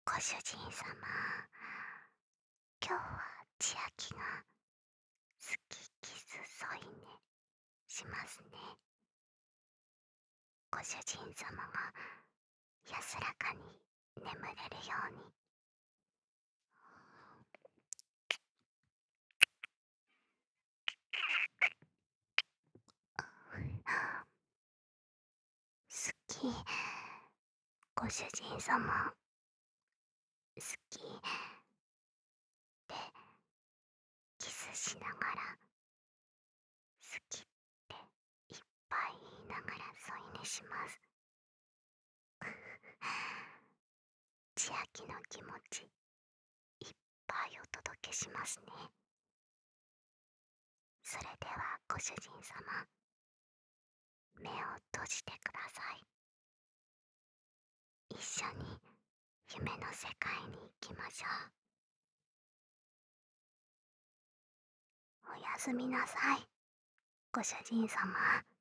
ご主人様、今日は千秋が好きキス添い寝しますね。ご主人様が安らかに眠れるように。好き。ご主人様、好きってキスしながら、好きっていっぱい言いながら添い寝します。千秋の気持ちいっぱいお届けしますね。それではご主人様、目を閉じてください。一緒に夢の世界に行きましょう。おやすみなさい、ご主人様。